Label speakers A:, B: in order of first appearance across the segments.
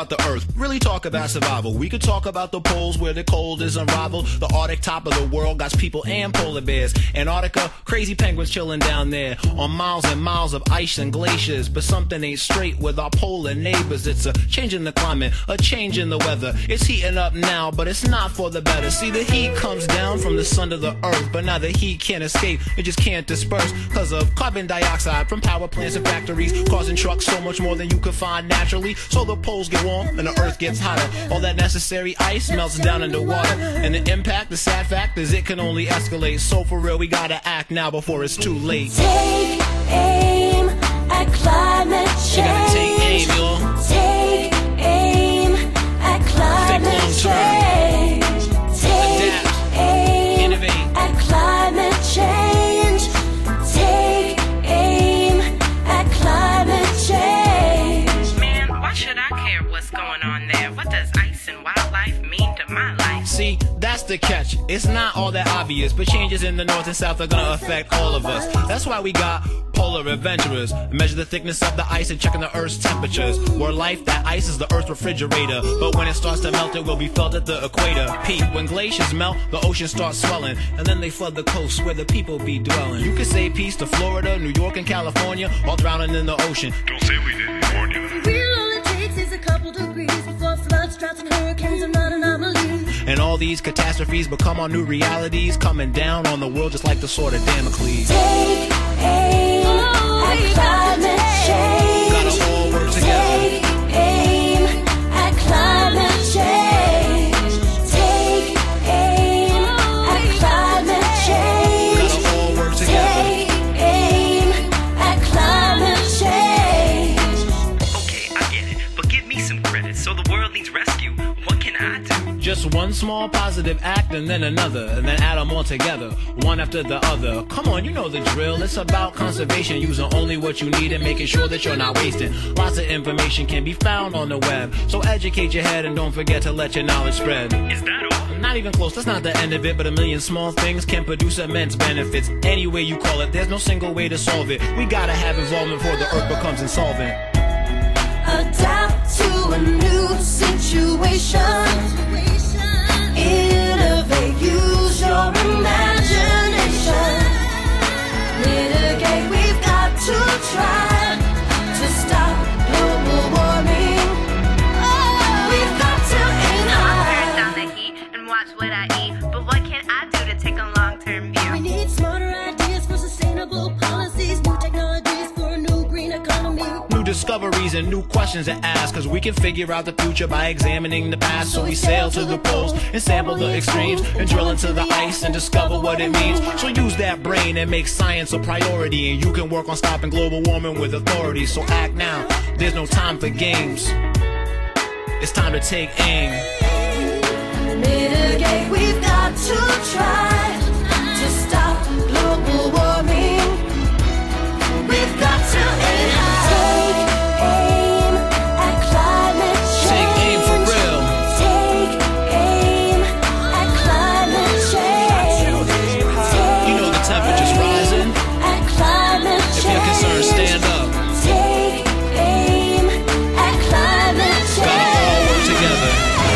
A: about the Earth, really talk about survival. We could talk about the poles where the cold is unrivaled. The Arctic top of the world got people and polar bears. Antarctica, crazy penguins chilling down there on miles and miles of ice and glaciers. But something ain't straight with our polar neighbors. It's a change in the climate, a change in the weather. It's heating up now, but it's not for the better. See, the heat comes down from the sun to the earth, but now the heat can't escape, it just can't disperse because of carbon dioxide from power plants and factories, causing trucks so much more than you could find naturally. So the poles get warm and the earth gets hotter. All that necessary ice melts down into water, and the impact, the sad fact is it can only escalate. So for real, we gotta act now before it's too late.
B: Take aim at climate change.
A: You gotta take aim, y'all.
B: Take aim at climate change. Take aim at climate change. Take aim at climate change.
C: Man, why should I care what's going on there? What does ice and wildlife mean to my life?
A: See, that's the catch. It's not all that obvious, but changes in the north and south are gonna affect all of us. That's why we got polar adventurers, measure the thickness of the ice and checking the Earth's temperatures. We're life, that ice is the Earth's refrigerator, but when it starts to melt, it will be felt at the equator. Pete, when glaciers melt, the ocean starts swelling, and then they flood the coast where the people be dwelling. You could say peace to Florida, New York, and California, all drowning in the ocean.
D: Don't say we didn't warn you.
B: Real all it takes is a couple degrees before floods, droughts, and hurricanes are not anomalies.
A: And all these catastrophes become our new realities, coming down on the world just like the sword of Damocles.
B: Take aim at climate change.
A: Gotta all work together.
B: Take aim at climate change. Take aim at climate change.
A: Gotta all work together.
B: Take aim at climate change.
C: Okay, I get it, but give me some credit. So the world needs rescue. What can I do?
A: Just one small positive act and then another, and then add them all together, one after the other. Come on, you know the drill. It's about conservation, using only what you need and making sure that you're not wasting. Lots of information can be found on the web, so educate your head and don't forget to let your knowledge spread.
C: Is that all?
A: Not even close, that's not the end of it, but a million small things can produce immense benefits. Any way you call it, there's no single way to solve it. We gotta have involvement before the earth becomes insolvent.
B: Adapt to a new situation. Innovate, use your imagination. Mitigate, we've got to try to stop global warming. We've got to aim
C: Turn
B: high.
C: down the heat and watch what I eat. But what can I do to take a long-term
B: We
C: view?
B: need smarter ideas for sustainable policies, new technologies for a new green economy.
A: New discoveries and new questions to ask, cause we can figure out the future by examining the past. So we sail to the poles and sample the extremes and drill into the ice and discover what it means. So use that brain and make science a priority, and you can work on stopping global warming with authority. So act now, there's no time for games. It's time to take aim.
B: Mitigate, we've got to try to stop global warming. We've got to aim high. Take aim at climate change.
A: Take aim for real.
B: Take aim at climate change.
A: You know the temperature's rising.
B: At climate
A: If
B: change.
A: you're concerned, stand up.
B: Take aim at climate
A: Gotta all work
B: change.
A: together.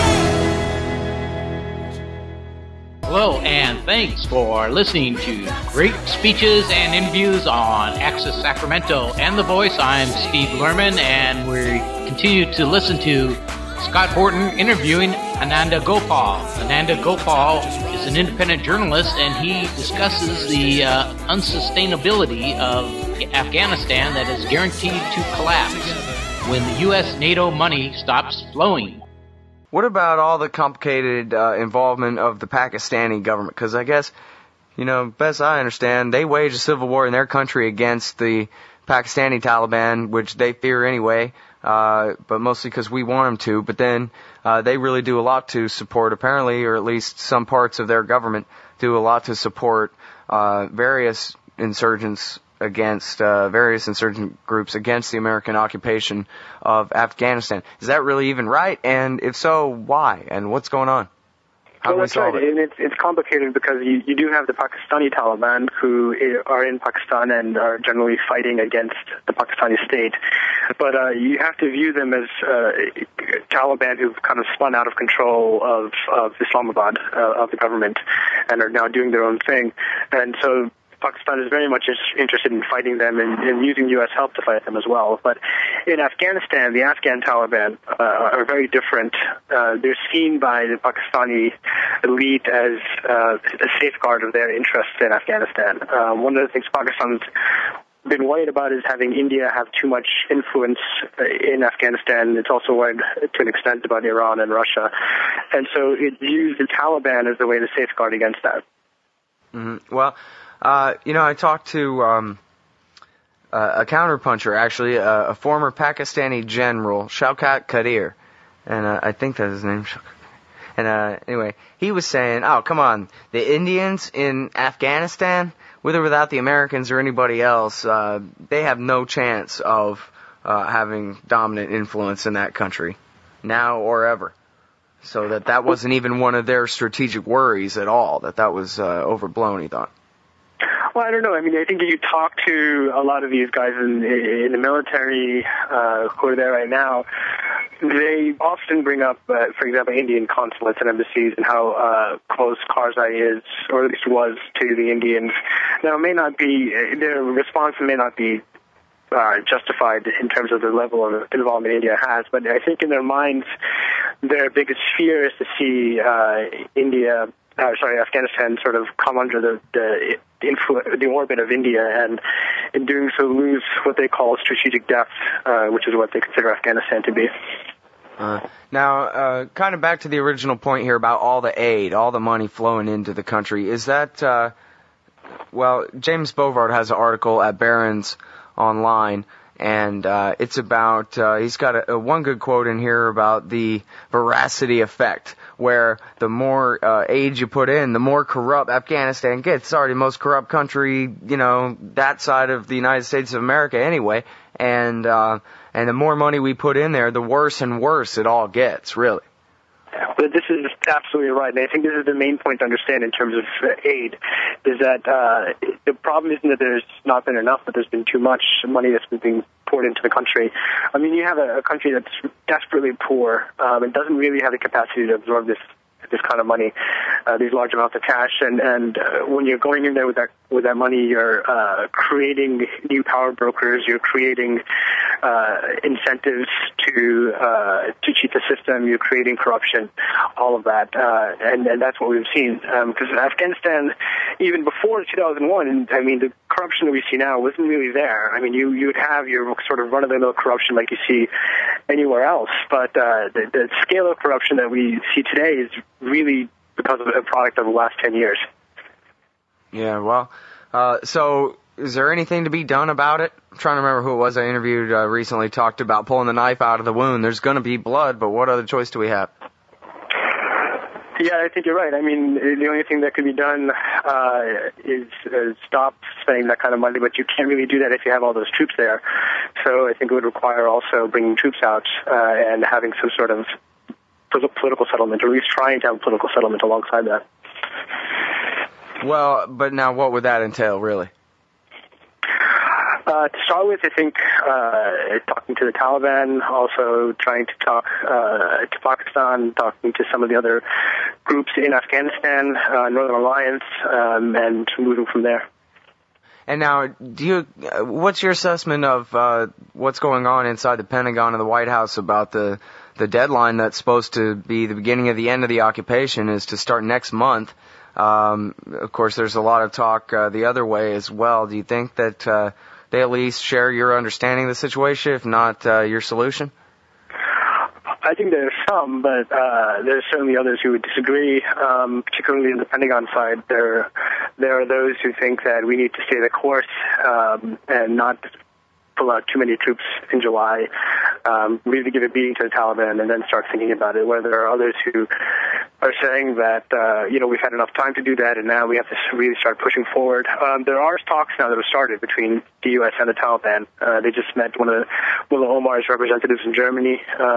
E: Hello, and thanks for listening to great speeches and interviews on Access Sacramento and The Voice. I'm Steve Lerman, and we continue to listen to Scott Horton interviewing Ananda Gopal. Ananda Gopal is an independent journalist, and he discusses the unsustainability of Afghanistan that is guaranteed to collapse when the U.S. NATO money stops flowing.
F: What about all the complicated involvement of the Pakistani government? Because I guess, best I understand, they waged a civil war in their country against the Pakistani Taliban, which they fear anyway, but mostly because we want them to. But then they really do a lot to support, apparently, or at least some parts of their government do a lot to support various insurgents against various insurgent groups against the American occupation of Afghanistan. Is that really even right? And if so, why? And what's going on? How do we
D: that's
F: solve
D: right.
F: it?
D: And it's complicated because you do have the Pakistani Taliban who are in Pakistan and are generally fighting against the Pakistani state. But you have to view them as Taliban who've kind of spun out of control of Islamabad, of the government, and are now doing their own thing. And so Pakistan is very much interested in fighting them and using U.S. help to fight them as well. But in Afghanistan, the Afghan Taliban are very different. They're seen by the Pakistani elite as a safeguard of their interests in Afghanistan. One of the things Pakistan's been worried about is having India have too much influence in Afghanistan. It's also worried to an extent about Iran and Russia. And so it used the Taliban as a way to safeguard against that.
F: Mm-hmm. Well, I talked to a counterpuncher, actually, a former Pakistani general, Shaukat Qadir, and I think that's his name. And anyway, he was saying, oh, come on, the Indians in Afghanistan, with or without the Americans or anybody else, they have no chance of having dominant influence in that country, now or ever. So that wasn't even one of their strategic worries at all, that was overblown, he thought.
D: Well, I don't know. I mean, I think if you talk to a lot of these guys in the military who are there right now, they often bring up, for example, Indian consulates and embassies and how close Karzai is, or at least was, to the Indians. Now, it may not be, their response may not be justified in terms of the level of involvement India has, but I think in their minds, their biggest fear is to see Afghanistan sort of come under the orbit of India, and in doing so lose what they call strategic depth, which is what they consider Afghanistan to be.
F: Now, kind of back to the original point here about all the aid, all the money flowing into the country. Is that, James Bovard has an article at Barron's Online, and it's about, he's got one good quote in here about the veracity effect, where the more aid you put in, the more corrupt Afghanistan gets. It's already the most corrupt country, that side of the United States of America anyway, and the more money we put in there, the worse and worse it all gets, really.
D: But this is absolutely right, and I think this is the main point to understand in terms of aid, is that the problem isn't that there's not been enough, but there's been too much money that's been being poured into the country. I mean, you have a country that's desperately poor and doesn't really have the capacity to absorb this kind of money, these large amounts of cash, and when you're going in there with that money, you're creating new power brokers, you're creating incentives to cheat the system, you're creating corruption, all of that, and that's what we've seen. Because Afghanistan, even before 2001, I mean, the corruption that we see now wasn't really there. I mean, you'd have your sort of run-of-the-mill corruption like you see anywhere else, but the scale of corruption that we see today is really because of a product of the last 10 years.
F: Yeah, well, so is there anything to be done about it? I'm trying to remember who it was I interviewed recently talked about pulling the knife out of the wound. There's going to be blood, but what other choice do we have?
D: Yeah, I think you're right. I mean, the only thing that could be done is stop spending that kind of money, but you can't really do that if you have all those troops there. So I think it would require also bringing troops out and having some sort of political settlement, or at least trying to have a political settlement alongside that.
F: Well, but now what would that entail, really?
D: To start with, I think talking to the Taliban, also trying to talk to Pakistan, talking to some of the other groups in Afghanistan, Northern Alliance, and moving from there.
F: And now, what's your assessment of what's going on inside the Pentagon and the White House about the deadline that's supposed to be the beginning of the end of the occupation is to start next month? Of course, there's a lot of talk the other way as well. Do you think that they at least share your understanding of the situation, if not your solution?
D: I think there's some, but there's certainly others who would disagree, particularly in the Pentagon side. There are those who think that we need to stay the course and not pull out too many troops in July, really give a beating to the Taliban, and then start thinking about it, where there are others who are saying that, we've had enough time to do that, and now we have to really start pushing forward. There are talks now that have started between the U.S. and the Taliban. They just met one of Mullah Omar's representatives in Germany a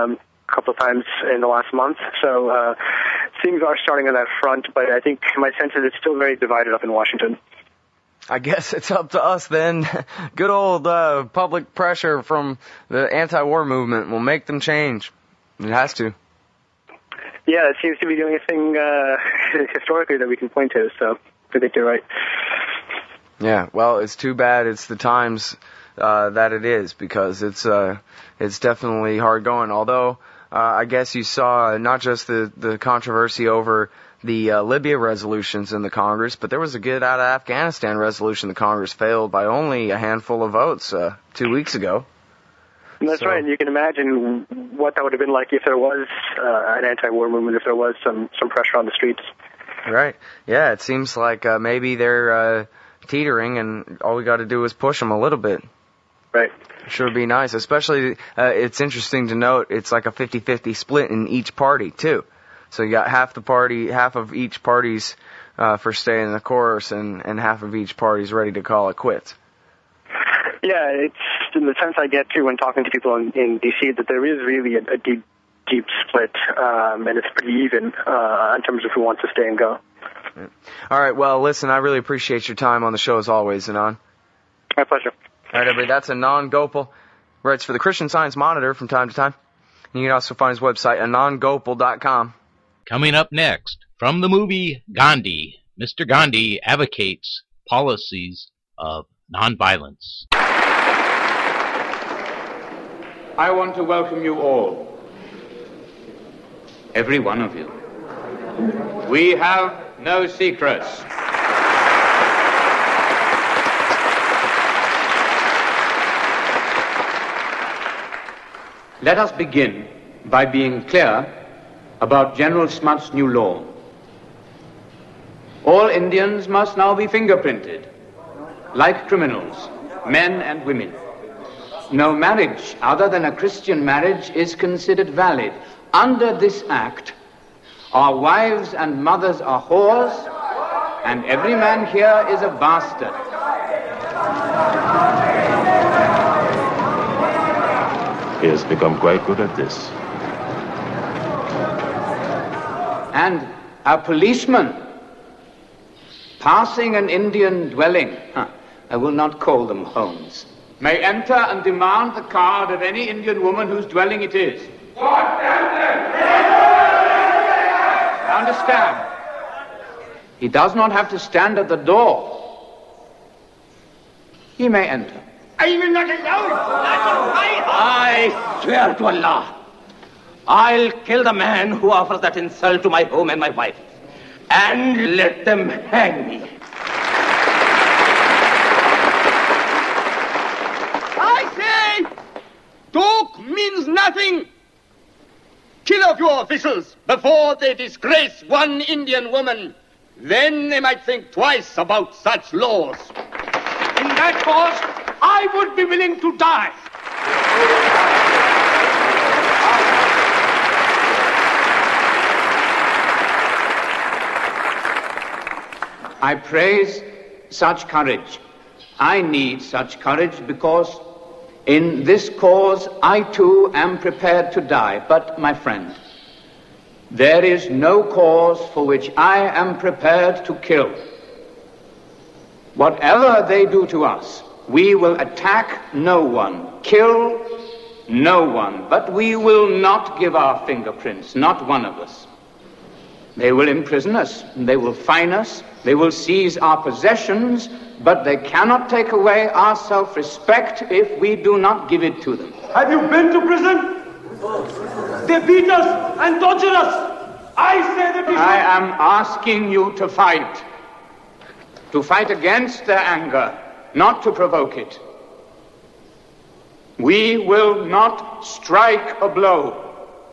D: couple of times in the last month. So things are starting on that front, but I think my sense is it's still very divided up in Washington.
F: I guess it's up to us then. Good old public pressure from the anti-war movement will make them change. It has to.
D: Yeah, it seems to be the only thing historically that we can point to, so I think you're right.
F: Yeah, well, it's too bad it's the times that it is, because it's definitely hard going. Although, I guess you saw not just the controversy over the Libya resolutions in the Congress, but there was a get out of Afghanistan resolution the Congress failed by only a handful of votes 2 weeks ago.
D: That's right. You can imagine what that would have been like if there was an anti-war movement, if there was some pressure on the streets.
F: Right. Yeah, it seems like maybe they're teetering, and all we got to do is push them a little bit.
D: Right.
F: Sure would be nice. Especially, it's interesting to note, it's like a 50-50 split in each party, too. So you got half of each party's for staying the course, and half of each party's ready to call it quits.
D: Yeah, it's in the sense I get to when talking to people in D.C. that there is really a deep split, and it's pretty even in terms of who wants to stay and go.
F: Yeah. All right, well, listen, I really appreciate your time on the show as always, Anand.
D: My pleasure.
F: All right, everybody, that's Anand Gopal. Writes for the Christian Science Monitor from time to time. You can also find his website, anandgopal.com.
E: Coming up next, from the movie Gandhi, Mr. Gandhi advocates policies of nonviolence.
G: I want to welcome you all, every one of you. We have no secrets. Let us begin by being clear about General Smuts' new law. All Indians must now be fingerprinted, like criminals, men and women. No marriage other than a Christian marriage is considered valid. Under this act, our wives and mothers are whores, and every man here is a bastard.
H: He has become quite good at this.
G: And a policeman passing an Indian dwelling, I will not call them homes, may enter and demand the card of any Indian woman whose dwelling it is. Understand? He does not have to stand at the door. He may enter.
I: I will not allow it. I swear to Allah, I'll kill the man who offers that insult to my home and my wife, and let them hang me. I say, talk means nothing. Kill off your officials before they disgrace one Indian woman. Then they might think twice about such laws. In that cause, I would be willing to die.
G: I praise such courage. I need such courage because in this cause I too am prepared to die. But, my friend, there is no cause for which I am prepared to kill. Whatever they do to us, we will attack no one, kill no one, but we will not give our fingerprints, not one of us. They will imprison us, they will fine us, they will seize our possessions, but they cannot take away our self-respect if we do not give it to them.
I: Have you been to prison? They beat us and torture us. I say that we should...
G: I am asking you to fight against their anger, not to provoke it. We will not strike a blow,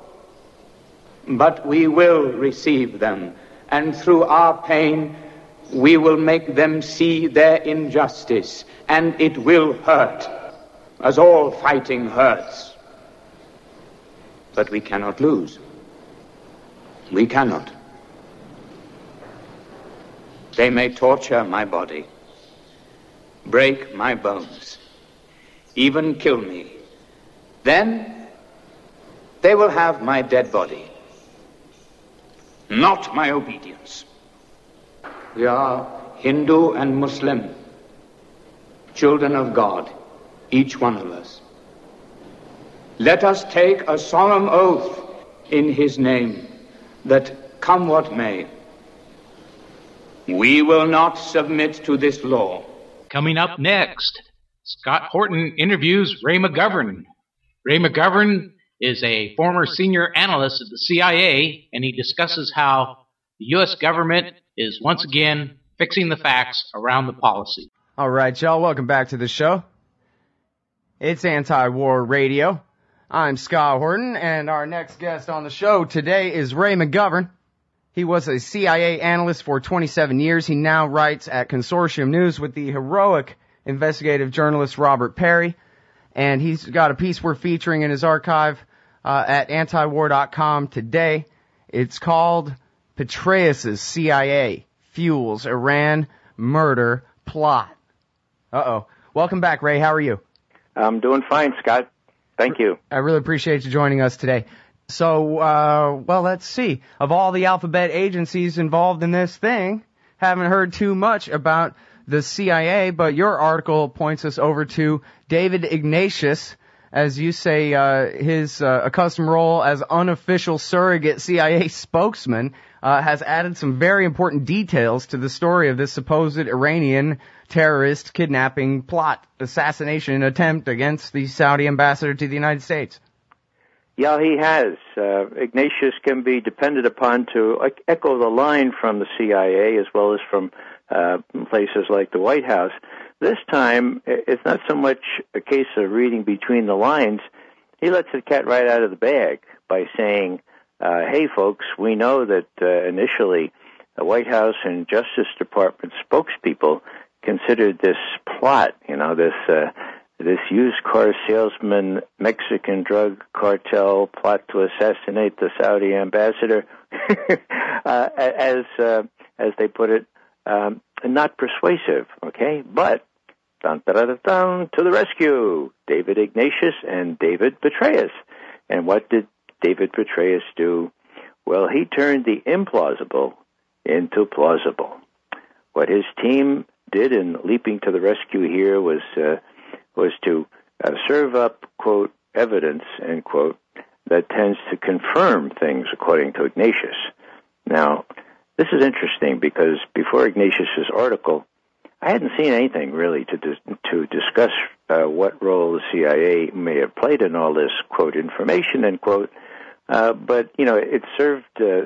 G: but we will receive them, and through our pain, we will make them see their injustice, and it will hurt, as all fighting hurts. But we cannot lose. We cannot. They may torture my body, break my bones, even kill me. Then they will have my dead body, not my obedience. We are Hindu and Muslim, children of God, each one of us. Let us take a solemn oath in his name that, come what may, we will not submit to this law.
E: Coming up next, Scott Horton interviews Ray McGovern. Ray McGovern is a former senior analyst at the CIA, and he discusses how the U.S. government is once again fixing the facts around the policy.
F: All right, y'all, welcome back to the show. It's Anti-War Radio. I'm Scott Horton, and our next guest on the show today is Ray McGovern. He was a CIA analyst for 27 years. He now writes at Consortium News with the heroic investigative journalist Robert Perry. And he's got a piece we're featuring in his archive at antiwar.com today. It's called Petraeus' CIA Fuels Iran Murder Plot. Uh-oh. Welcome back, Ray. How are you?
J: I'm doing fine, Scott. Thank you.
F: I really appreciate you joining us today. So, well, let's see. Of all the alphabet agencies involved in this thing, haven't heard too much about the CIA, but your article points us over to David Ignatius, as you say, his accustomed role as unofficial surrogate CIA spokesman has added some very important details to the story of this supposed Iranian terrorist kidnapping plot, assassination attempt against the Saudi ambassador to the United States.
J: Yeah, he has. Ignatius can be depended upon to echo the line from the CIA as well as from places like the White House. This time, it's not so much a case of reading between the lines. He lets the cat right out of the bag by saying, hey, folks, we know that initially the White House and Justice Department spokespeople considered this plot, this used car salesman, Mexican drug cartel plot to assassinate the Saudi ambassador, as they put it, not persuasive, okay? But, to the rescue, David Ignatius and David Petraeus. And what did David Petraeus do? Well, he turned the implausible into plausible. What his team did in leaping to the rescue here was to serve up, quote, evidence, end quote, that tends to confirm things, according to Ignatius. Now, this is interesting because before Ignatius's article, I hadn't seen anything really to discuss what role the CIA may have played in all this, quote, information, end quote. But, it served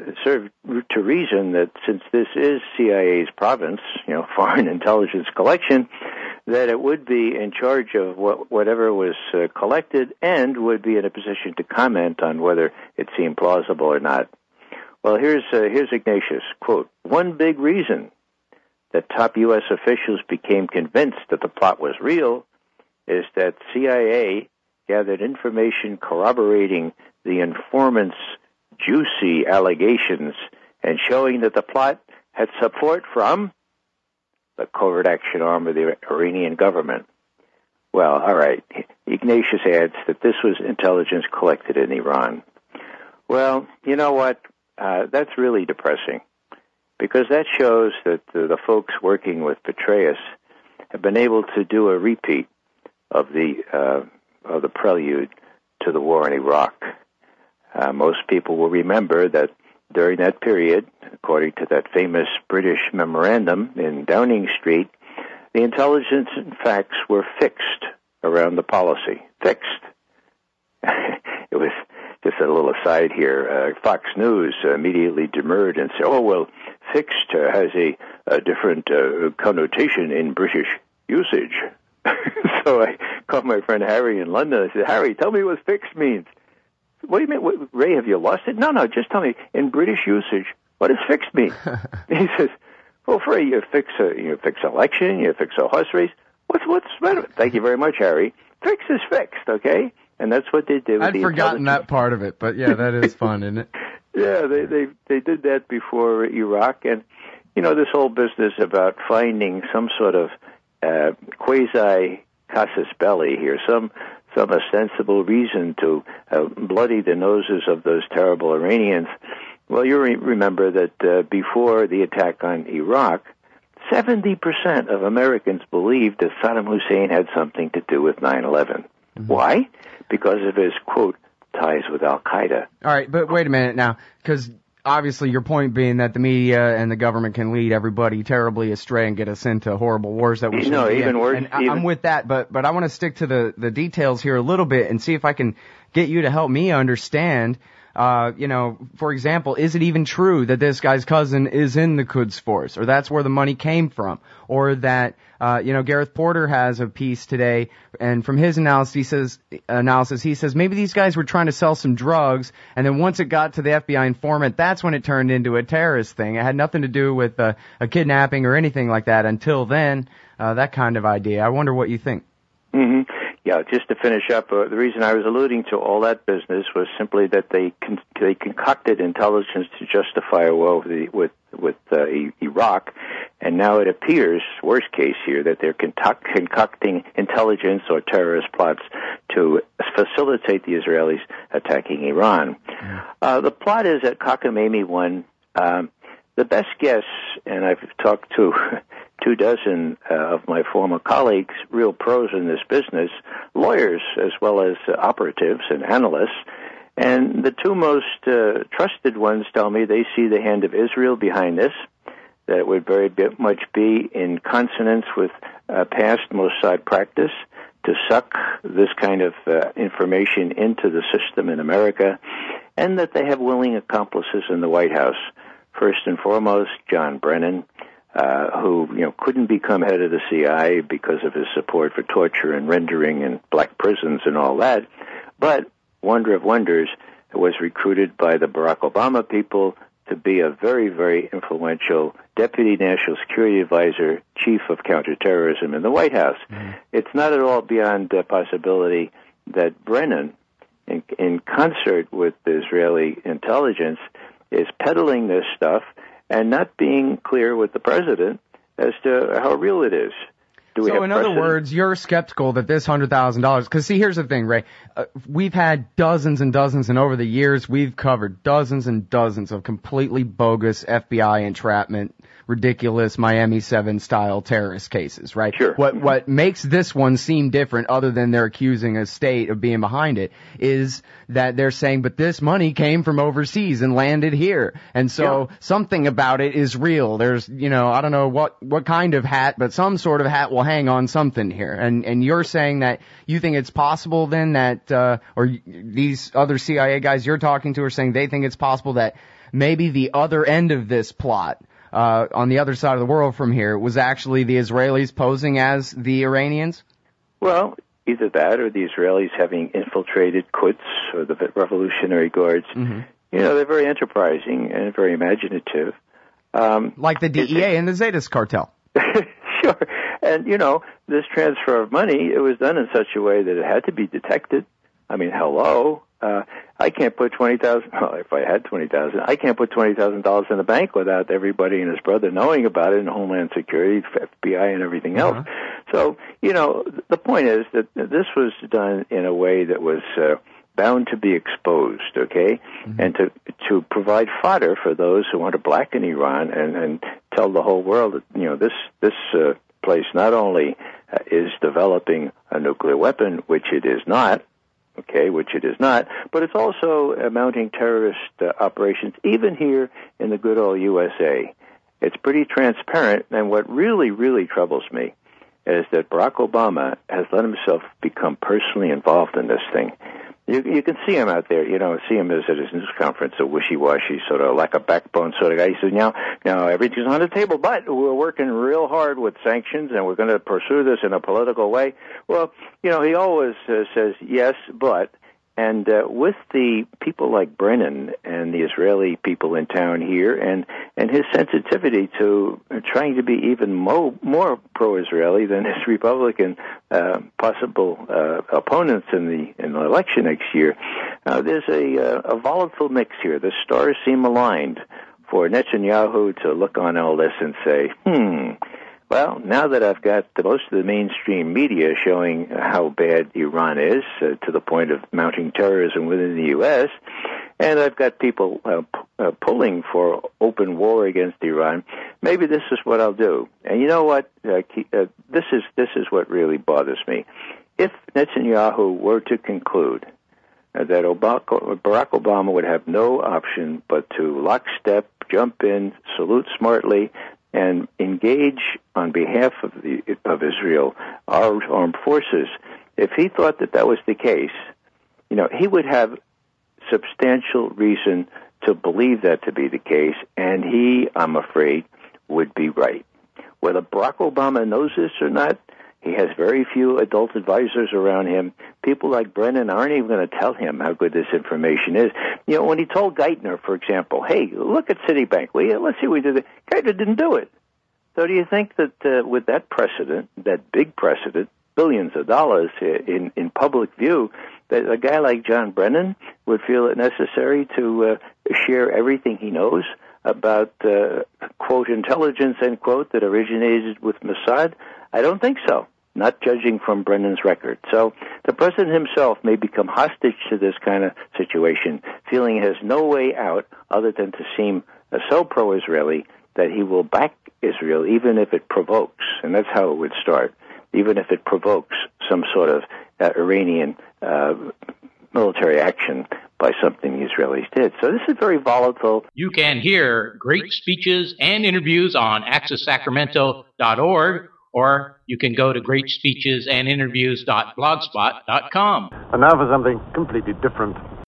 J: to reason that since this is CIA's province, foreign intelligence collection, that it would be in charge of whatever was collected and would be in a position to comment on whether it seemed plausible or not. Well, here's Ignatius, quote, one big reason that top U.S. officials became convinced that the plot was real is that CIA gathered information corroborating the informant's juicy allegations and showing that the plot had support from the covert action arm of the Iranian government. Well, all right. Ignatius adds that this was intelligence collected in Iran. Well, you know what? That's really depressing because that shows that the folks working with Petraeus have been able to do a repeat of the prelude to the war in Iraq. Most people will remember that during that period, according to that famous British memorandum in Downing Street, the intelligence and facts were fixed around the policy. Fixed. It was just a little aside here. Fox News immediately demurred and said, oh, well, fixed has a different connotation in British usage. So I called my friend Harry in London. I said, Harry, tell me what fixed means. What do you mean? What, Ray, have you lost it? No, just tell me. In British usage, what does fixed mean? He says, well, Ray, you fix election, you fix a horse race. What's the matter? Thank you very much, Harry. Fix is fixed, okay? And that's what they did.
F: I'd forgotten that part of it, but yeah, that is fun, isn't it?
J: Yeah, they did that before Iraq, and this whole business about finding some sort of quasi casus belli here, some some ostensible reason to bloody the noses of those terrible Iranians. Well, you remember that before the attack on Iraq, 70% of Americans believed that Saddam Hussein had something to do with 9/11. Mm-hmm. Why? Because of his, quote, ties with Al-Qaeda.
F: All right, but wait a minute now, because obviously your point being that the media and the government can lead everybody terribly astray and get us into horrible wars that we shouldn't be
J: even
F: in.
J: worse.
F: And I'm with that, but I want to stick to the details here a little bit and see if I can get you to help me understand. For example, is it even true that this guy's cousin is in the Quds Force, or that's where the money came from, or that, Gareth Porter has a piece today, and from his analysis, he says maybe these guys were trying to sell some drugs, and then once it got to the FBI informant, that's when it turned into a terrorist thing. It had nothing to do with a kidnapping or anything like that until then, that kind of idea. I wonder what you think.
J: Mm-hmm. Yeah, just to finish up, the reason I was alluding to all that business was simply that they concocted intelligence to justify a war with Iraq, and now it appears, worst case here, that they're concocting intelligence or terrorist plots to facilitate the Israelis attacking Iran. The plot is that cockamamie one. The best guess, and I've talked to 24 of my former colleagues, real pros in this business, lawyers as well as operatives and analysts, and the two most trusted ones tell me they see the hand of Israel behind this, that it would very much be in consonance with past Mossad practice to suck this kind of information into the system in America, and that they have willing accomplices in the White House. First and foremost, John Brennan, who couldn't become head of the CIA because of his support for torture and rendering in black prisons and all that, but wonder of wonders, was recruited by the Barack Obama people to be a very, very influential Deputy National Security Advisor, Chief of Counterterrorism in the White House. Mm-hmm. It's not at all beyond possibility that Brennan, in concert with the Israeli intelligence, is peddling this stuff and not being clear with the president as to how real it is.
F: So in other words, you're skeptical that this $100,000, because see, here's the thing, Ray. We've had dozens and dozens, and over the years, we've covered dozens and dozens of completely bogus FBI entrapment, ridiculous Miami 7 style terrorist cases, right?
J: Sure.
F: What makes this one seem different, other than they're accusing a state of being behind it, is that they're saying, but this money came from overseas and landed here. And so something about it is real. There's, I don't know what kind of hat, but some sort of hat will hang on something here. And you're saying that you think it's possible then that, or these other CIA guys you're talking to are saying they think it's possible that maybe the other end of this plot, on the other side of the world from here, was actually the Israelis posing as the Iranians?
J: Well, either that or the Israelis having infiltrated Quds or the Revolutionary Guards. Mm-hmm. They're very enterprising and very imaginative.
F: Like the DEA and the Zetas cartel.
J: Sure. And, this transfer of money, it was done in such a way that it had to be detected. I mean, hello. I can't put $20,000. Well, if I had $20,000, I can't put $20,000 in the bank without everybody and his brother knowing about it, and Homeland Security, FBI, and everything else. So, the point is that this was done in a way that was bound to be exposed, okay, and to provide fodder for those who want to blacken Iran and tell the whole world that this place not only is developing a nuclear weapon, which it is not. But it's also mounting terrorist operations, even here in the good old USA. It's pretty transparent, and what really, really troubles me is that Barack Obama has let himself become personally involved in this thing. You can see him out there, see him as at his news conference, a wishy-washy sort of like a backbone sort of guy. He says, now everything's on the table, but we're working real hard with sanctions, and we're going to pursue this in a political way. Well, he always says yes, but. And with the people like Brennan and the Israeli people in town here, and his sensitivity to trying to be even more pro-Israeli than his Republican possible opponents in the election next year, there's a volatile mix here. The stars seem aligned for Netanyahu to look on all this and say, Well, now that I've got most of the mainstream media showing how bad Iran is, to the point of mounting terrorism within the U.S., and I've got people pulling for open war against Iran, maybe this is what I'll do. And you know what? This is what really bothers me. If Netanyahu were to conclude that Barack Obama would have no option but to lockstep, jump in, salute smartly, and engage on behalf of Israel, our armed forces, if he thought that was the case, he would have substantial reason to believe that to be the case, and he, I'm afraid, would be right. Whether Barack Obama knows this or not, he has very few adult advisors around him. People like Brennan aren't even going to tell him how good this information is. When he told Geithner, for example, hey, look at Citibank, let's see what we did. Geithner didn't do it. So do you think that with that precedent, that big precedent, billions of dollars in public view, that a guy like John Brennan would feel it necessary to share everything he knows about, quote, intelligence, end quote, that originated with Mossad? I don't think so, not judging from Brennan's record. So the president himself may become hostage to this kind of situation, feeling he has no way out other than to seem so pro-Israeli that he will back Israel even if it provokes, and that's how it would start, even if it provokes some sort of Iranian military action by something the Israelis did. So this is very volatile.
E: You can hear great speeches and interviews on accesssacramento.org, or you can go to greatspeechesandinterviews.blogspot.com.
K: And now for something completely different.